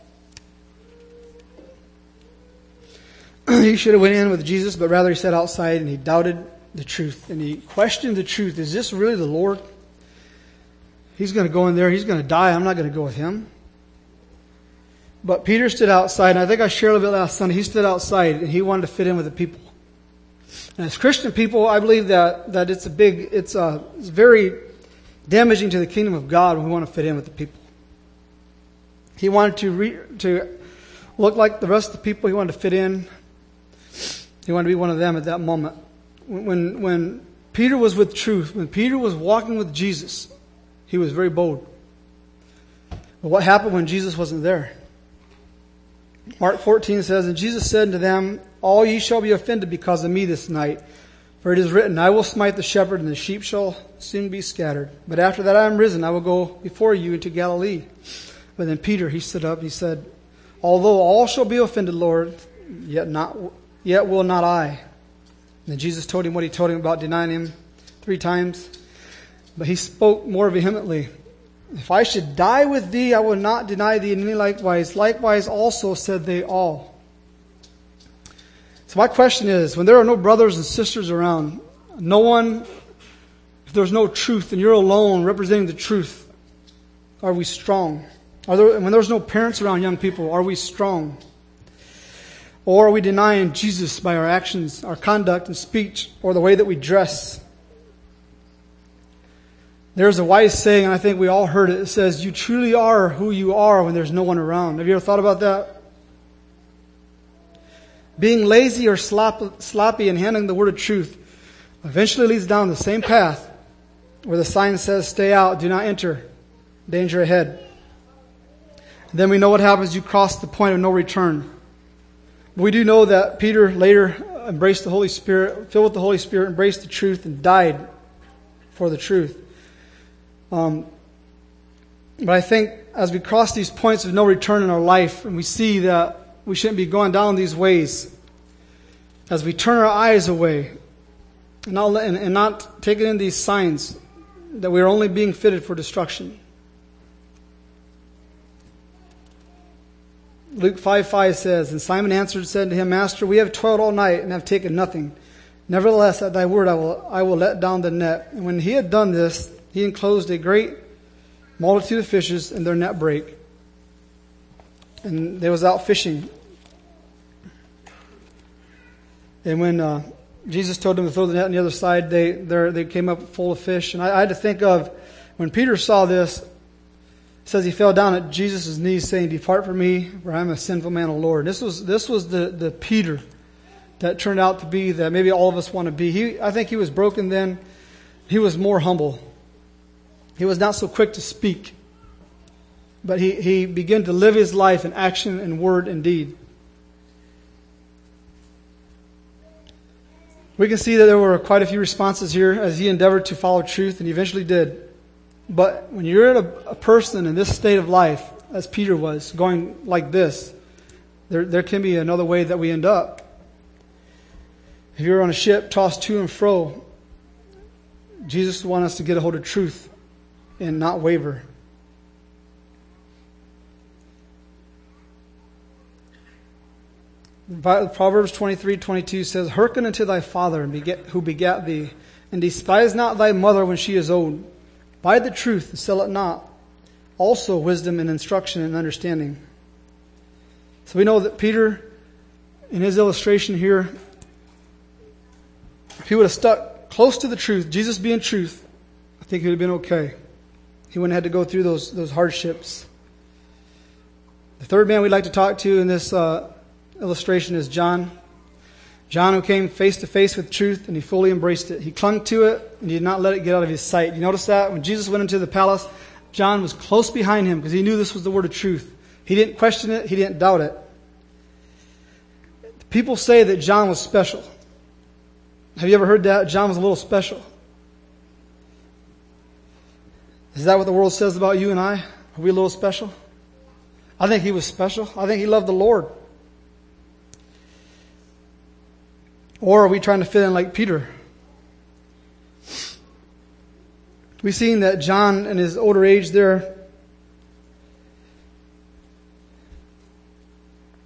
He should have went in with Jesus, but rather he sat outside and he doubted the truth. And he questioned the truth. Is this really the Lord? He's going to go in there. He's going to die. I'm not going to go with him. But Peter stood outside, and I think I shared a little bit last Sunday. He stood outside, and he wanted to fit in with the people. And as Christian people, I believe that, that it's a big, it's, a, it's very damaging to the kingdom of God when we want to fit in with the people. He wanted to re, to look like the rest of the people. He wanted to fit in. He wanted to be one of them at that moment. When, when Peter was with truth, when Peter was walking with Jesus, he was very bold. But what happened when Jesus wasn't there? Mark fourteen says, and Jesus said unto them, all ye shall be offended because of me this night. For it is written, I will smite the shepherd, and the sheep shall soon be scattered. But after that I am risen, I will go before you into Galilee. But then Peter, he stood up, and he said, although all shall be offended, Lord, yet not, yet will not I. And then Jesus told him what he told him about denying him three times. But he spoke more vehemently. If I should die with thee, I will not deny thee in any likewise. Likewise also said they all. So my question is, when there are no brothers and sisters around, no one, if there's no truth and you're alone representing the truth, are we strong? Are there, when there's no parents around young people, are we strong? Or are we denying Jesus by our actions, our conduct and speech, or the way that we dress? There's a wise saying, and I think we all heard it. It says, you truly are who you are when there's no one around. Have you ever thought about that? Being lazy or slop, sloppy in handling the word of truth eventually leads down the same path where the sign says, stay out, do not enter, danger ahead. And then we know what happens. You cross the point of no return. We do know that Peter later embraced the Holy Spirit, filled with the Holy Spirit, embraced the truth, and died for the truth. Um, but I think as we cross these points of no return in our life, and we see that we shouldn't be going down these ways, as we turn our eyes away and not, and, and not taking in these signs that we are only being fitted for destruction. Luke five five says, and Simon answered and said to him, Master, we have toiled all night and have taken nothing. Nevertheless, at thy word I will, I will let down the net. And when he had done this, he enclosed a great multitude of fishes, and their net brake. And they was out fishing. And when uh, Jesus told them to throw the net on the other side, they they came up full of fish. And I, I had to think of when Peter saw this. It says he fell down at Jesus' knees, saying, "Depart from me, for I am a sinful man, O Lord." This was this was the the Peter that turned out to be that maybe all of us want to be. He I think he was broken then. He was more humble. He was not so quick to speak, but he, he began to live his life in action and word and deed. We can see that there were quite a few responses here as he endeavored to follow truth, and he eventually did. But when you're a, a person in this state of life, as Peter was, going like this, there, there can be another way that we end up. If you're on a ship tossed to and fro, Jesus wants us to get a hold of truth and not waver. Proverbs twenty-three twenty-two says, hearken unto thy father and beget, who begat thee, and despise not thy mother when she is old. Buy the truth and sell it not. Also wisdom and instruction and understanding. So we know that Peter, in his illustration here, if he would have stuck close to the truth, Jesus being truth, I think he would have been okay. He wouldn't have had to go through those those hardships. The third man we'd like to talk to in this uh, illustration is John. John, who came face to face with truth, and he fully embraced it. He clung to it, and he did not let it get out of his sight. You notice that? When Jesus went into the palace, John was close behind him because he knew this was the word of truth. He didn't question it. He didn't doubt it. People say that John was special. Have you ever heard that? John was a little special. Is that what the world says about you and I? Are we a little special? I think he was special. I think he loved the Lord. Or are we trying to fit in like Peter? We've seen that John, in his older age there,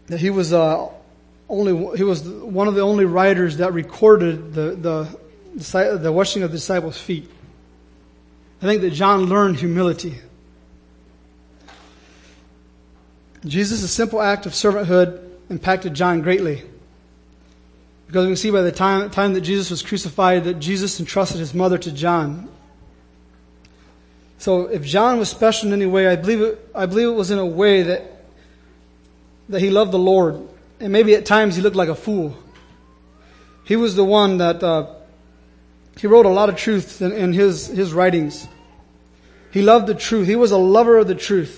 that he was uh, only he was one of the only writers that recorded the the the washing of the disciples' feet. I think that John learned humility. Jesus' simple act of servanthood impacted John greatly. Because we can see by the time, time that Jesus was crucified that Jesus entrusted his mother to John. So if John was special in any way, I believe it, I believe it was in a way that that he loved the Lord. And maybe at times he looked like a fool. He was the one that uh, he wrote a lot of truth in, in his, his writings. He loved the truth. He was a lover of the truth.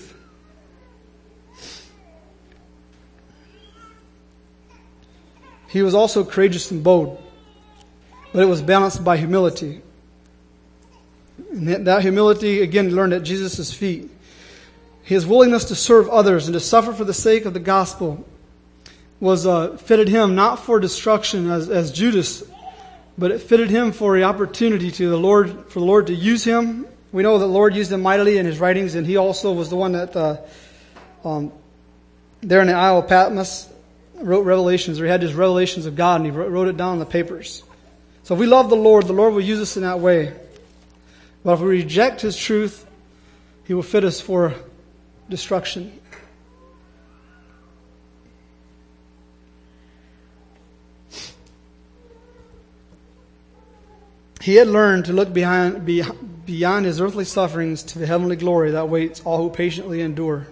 He was also courageous and bold, but it was balanced by humility. And that humility, again, learned at Jesus' feet. His willingness to serve others and to suffer for the sake of the gospel was uh, fitted him not for destruction as, as Judas, but it fitted him for the opportunity to the Lord, for the Lord to use him. We know that the Lord used him mightily in his writings, and he also was the one that uh, um, there in the Isle of Patmos wrote revelations, or he had his revelations of God, and he wrote it down on the papers. So if we love the Lord, the Lord will use us in that way. But if we reject his truth, he will fit us for destruction. He had learned to look behind, beyond his earthly sufferings to the heavenly glory that waits all who patiently endure.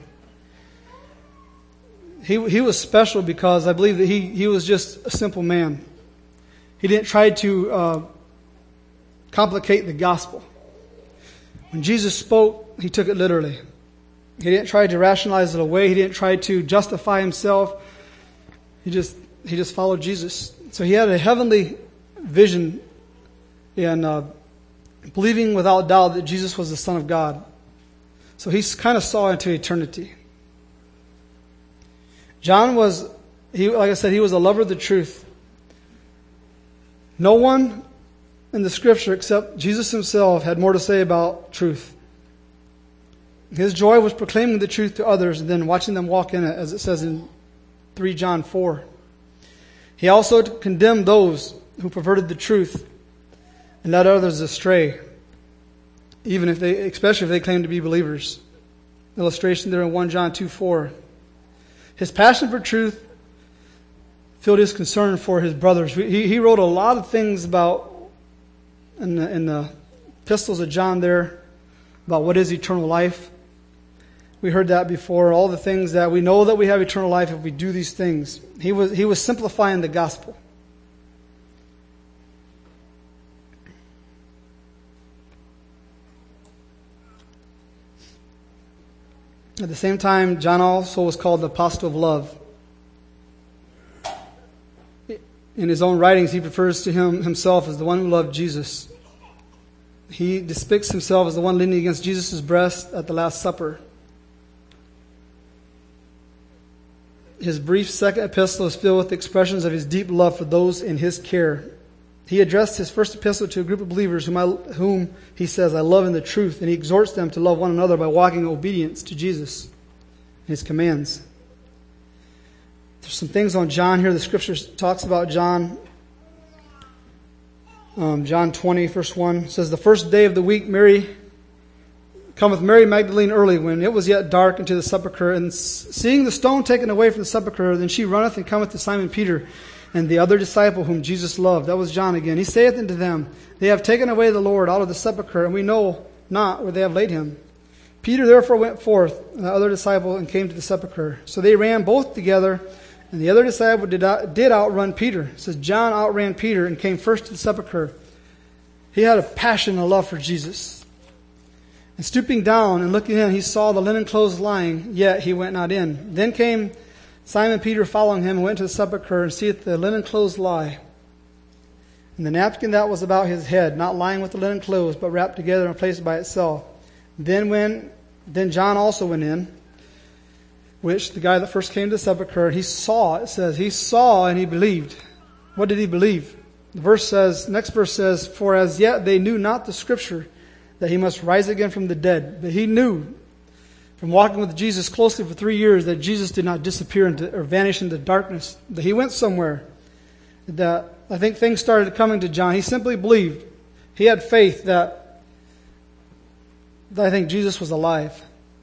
He he was special because I believe that he, he was just a simple man. He didn't try to uh, complicate the gospel. When Jesus spoke, he took it literally. He didn't try to rationalize it away. He didn't try to justify himself. He just he just followed Jesus. So he had a heavenly vision in uh, believing without doubt that Jesus was the Son of God. So he kind of saw into eternity. John was, he, like I said, he was a lover of the truth. No one in the Scripture except Jesus himself had more to say about truth. His joy was proclaiming the truth to others and then watching them walk in it, as it says in three John four. He also condemned those who perverted the truth and led others astray, even if they, especially if they claimed to be believers. Illustration there in First John two four. His passion for truth filled his concern for his brothers. He, he wrote a lot of things about, in the, in the epistles of John there, about what is eternal life. We heard that before. All the things that we know that we have eternal life if we do these things. He was, he was simplifying the gospel. At the same time, John also was called the apostle of love. In his own writings, he refers to him himself as the one who loved Jesus. He depicts himself as the one leaning against Jesus' breast at the Last Supper. His brief second epistle is filled with expressions of his deep love for those in his care. He addressed his first epistle to a group of believers whom, I, whom he says, I love in the truth, and he exhorts them to love one another by walking in obedience to Jesus and his commands. There's some things on John here. The Scripture talks about John. Um, John twenty, verse one says, the first day of the week, Mary cometh Mary Magdalene early, when it was yet dark, into the sepulchre, and seeing the stone taken away from the sepulchre, then she runneth and cometh to Simon Peter, and the other disciple whom Jesus loved. That was John again. He saith unto them, they have taken away the Lord out of the sepulchre, and we know not where they have laid him. Peter therefore went forth, and the other disciple, and came to the sepulchre. So they ran both together, and the other disciple did, out, did outrun Peter. It says John outran Peter and came first to the sepulchre. He had a passion and a love for Jesus. And stooping down and looking in, he saw the linen clothes lying, yet he went not in. Then came Simon Peter following him, and went to the sepulchre, and seeth the linen clothes lie, and the napkin that was about his head, not lying with the linen clothes, but wrapped together and placed by itself. Then when then John also went in, which the guy that first came to the sepulchre, he saw, it says, he saw and he believed. What did he believe? The verse says, next verse says, for as yet they knew not the Scripture, that he must rise again from the dead. But he knew from walking with Jesus closely for three years that Jesus did not disappear into, or vanish into darkness, that he went somewhere. That I think things started coming to John. He simply believed. He had faith that, that I think Jesus was alive.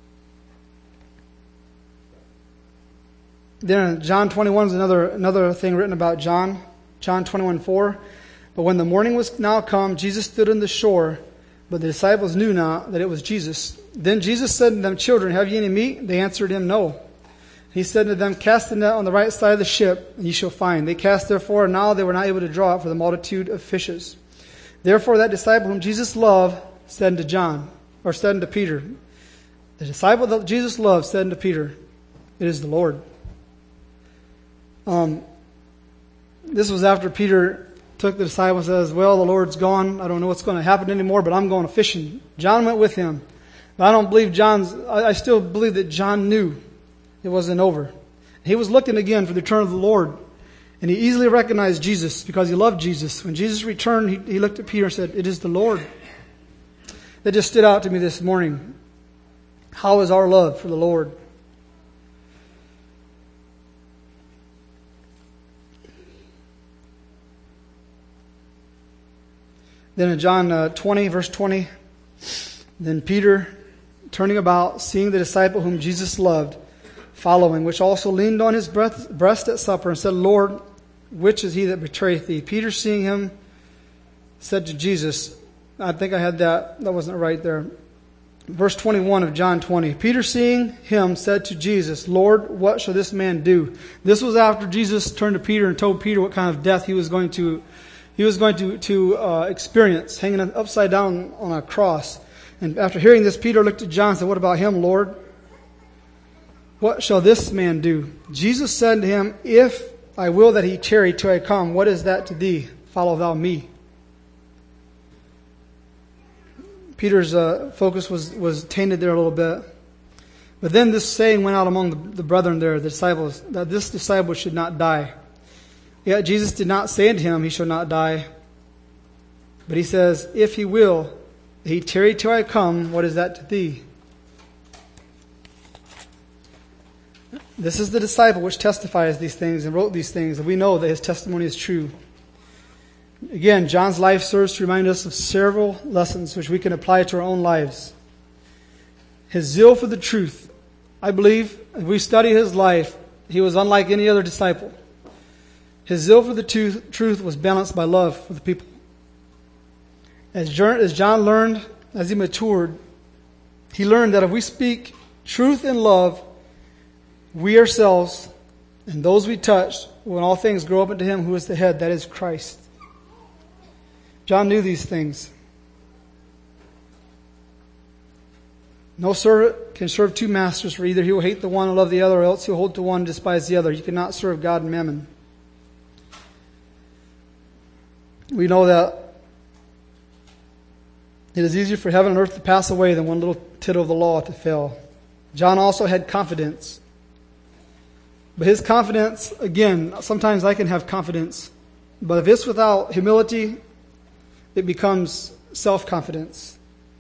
Then John twenty-one is another, another thing written about John. John twenty-one four. But when the morning was now come, Jesus stood on the shore, but the disciples knew not that it was Jesus. Then Jesus said to them, Children, have ye any meat? They answered him, No. He said to them, Cast the net on the right side of the ship, and ye shall find. They cast therefore, and now they were not able to draw it for the multitude of fishes. Therefore that disciple whom Jesus loved said unto John, or said unto Peter, the disciple that Jesus loved said unto Peter, It is the Lord. Um, this was after Peter took the disciples and says, Well, the Lord's gone. I don't know what's going to happen anymore, but I'm going to fishing. John went with him. But I don't believe John's, I, I still believe that John knew it wasn't over. He was looking again for the return of the Lord. And he easily recognized Jesus because he loved Jesus. When Jesus returned, he, he looked at Peter and said, It is the Lord. That just stood out to me this morning. How is our love for the Lord? Then in John uh, twenty, verse twenty, then Peter, turning about, seeing the disciple whom Jesus loved, following, which also leaned on his breast, breast at supper, and said, Lord, which is he that betrayeth thee? Peter, seeing him, said to Jesus, I think I had that, that wasn't right there. Verse twenty-one of John twenty. Peter, seeing him, said to Jesus, Lord, what shall this man do? This was after Jesus turned to Peter and told Peter what kind of death he was going to He was going to, to uh, experience, hanging upside down on a cross. And after hearing this, Peter looked at John and said, What about him, Lord? What shall this man do? Jesus said to him, If I will that he tarry till I come, what is that to thee? Follow thou me. Peter's uh, focus was, was tainted there a little bit. But then this saying went out among the, the brethren there, the disciples, that this disciple should not die. Yet Jesus did not say unto him, He shall not die. But he says, If he will, that he tarry till I come, what is that to thee? This is the disciple which testifies these things and wrote these things, and we know that his testimony is true. Again, John's life serves to remind us of several lessons which we can apply to our own lives. His zeal for the truth. I believe, if we study his life, he was unlike any other disciple. His zeal for the truth was balanced by love for the people. As John learned, as he matured, he learned that if we speak truth in love, we ourselves and those we touch will in all things grow up into him who is the head, that is Christ. John knew these things. No servant can serve two masters, for either he will hate the one and love the other, or else he will hold to one and despise the other. You cannot serve God and mammon. We know that it is easier for heaven and earth to pass away than one little tittle of the law to fail. John also had confidence. But his confidence, again, sometimes I can have confidence. But if it's without humility, it becomes self-confidence.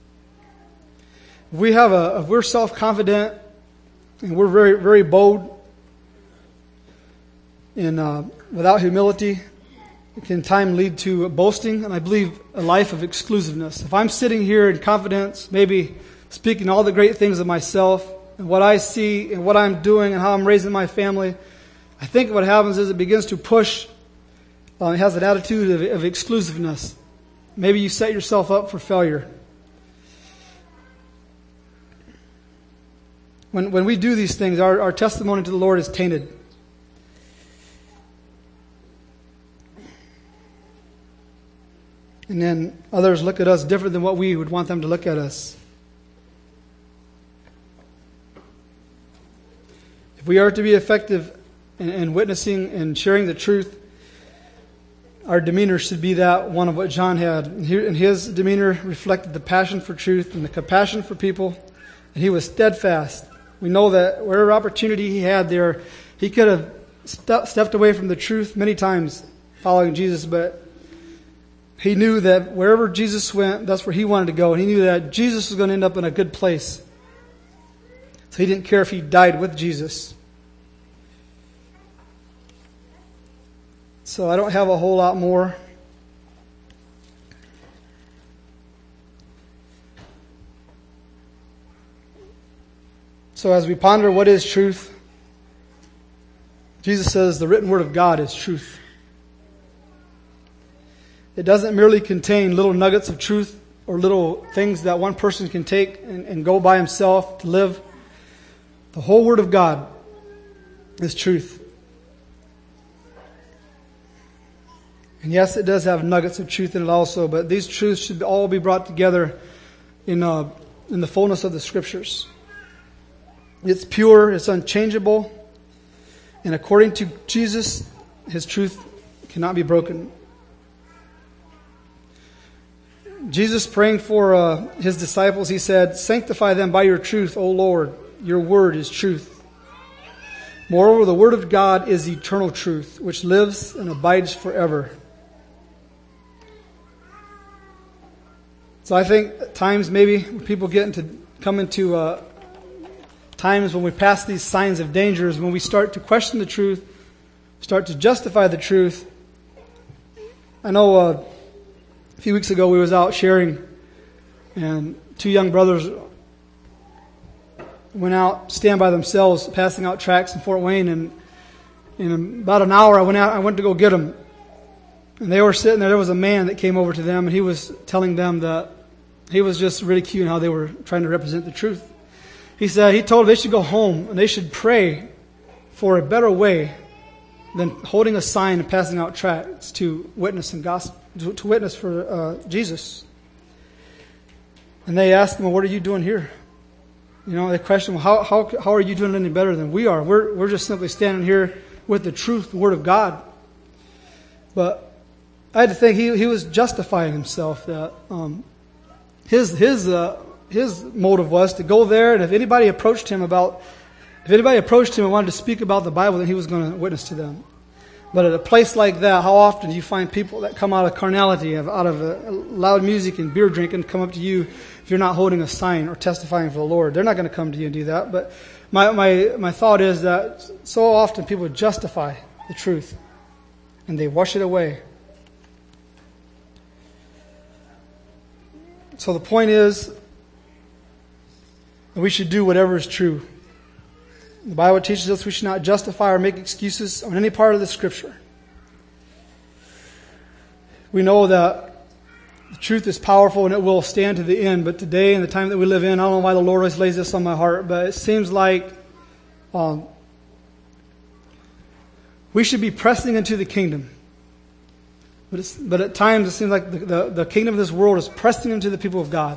If we have a, if we're self-confident and we're very, very bold, and uh, without humility, it can in time lead to boasting, and I believe a life of exclusiveness. If I'm sitting here in confidence, maybe speaking all the great things of myself and what I see and what I'm doing and how I'm raising my family, I think what happens is it begins to push. Uh, it has an attitude of, of exclusiveness. Maybe you set yourself up for failure. When when we do these things, our, our testimony to the Lord is tainted. And then others look at us different than what we would want them to look at us. If we are to be effective in, in witnessing and sharing the truth, our demeanor should be that one of what John had. And his demeanor reflected the passion for truth and the compassion for people. And he was steadfast. We know that wherever opportunity he had there, he could have st- stepped away from the truth many times following Jesus, but he knew that wherever Jesus went, that's where he wanted to go. And he knew that Jesus was going to end up in a good place. So he didn't care if he died with Jesus. So I don't have a whole lot more. So as we ponder what is truth, Jesus says the written word of God is truth. It doesn't merely contain little nuggets of truth or little things that one person can take and, and go by himself to live. The whole word of God is truth. And yes, it does have nuggets of truth in it also, but these truths should all be brought together in uh, in the fullness of the Scriptures. It's pure, it's unchangeable, and according to Jesus, His truth cannot be broken. Jesus, praying for uh, His disciples, He said, "Sanctify them by your truth, O Lord. Your word is truth. Moreover, the word of God is eternal truth, which lives and abides forever." So I think at times maybe when people get into come into uh, times when we pass these signs of dangers, when we start to question the truth, start to justify the truth. I know uh, a few weeks ago we was out sharing, and two young brothers went out, stand by themselves, passing out tracts in Fort Wayne, and in about an hour I went out. I went to go get them, and they were sitting there. There was a man that came over to them, and he was telling them that he was just ridiculing how they were trying to represent the truth. He said he told them they should go home and they should pray for a better way than holding a sign and passing out tracts to witness and gospel, to, to witness for uh, Jesus. And they asked him, "Well, what are you doing here?" You know, they questioned, well, how how how are you doing any better than we are? We're we're just simply standing here with the truth, the Word of God. But I had to think he he was justifying himself that um, his his uh, his motive was to go there, and if anybody approached him about if anybody approached him and wanted to speak about the Bible, then he was going to witness to them. But at a place like that, how often do you find people that come out of carnality, out of uh, loud music and beer drinking, come up to you if you're not holding a sign or testifying for the Lord? They're not going to come to you and do that. But my my my thought is that so often people justify the truth and they wash it away. So the point is that we should do whatever is true. The Bible teaches us we should not justify or make excuses on any part of the Scripture. We know that the truth is powerful and it will stand to the end. But today, in the time that we live in, I don't know why the Lord always lays this on my heart, but it seems like um, we should be pressing into the kingdom. But, it's, but at times it seems like the, the, the kingdom of this world is pressing into the people of God.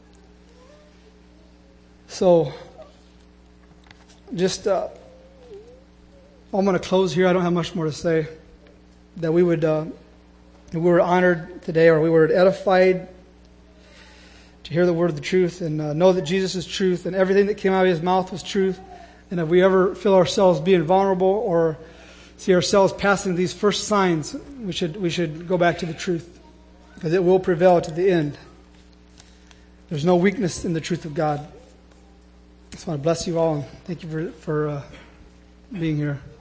So, just, uh, I'm going to close here. I don't have much more to say. That we would, uh, we were honored today, or we were edified to hear the word of the truth and uh, know that Jesus is truth and everything that came out of His mouth was truth. And if we ever feel ourselves being vulnerable or see ourselves passing these first signs, we should we should go back to the truth, because it will prevail to the end. There's no weakness in the truth of God. I just want to bless you all and thank you for, for uh, being here.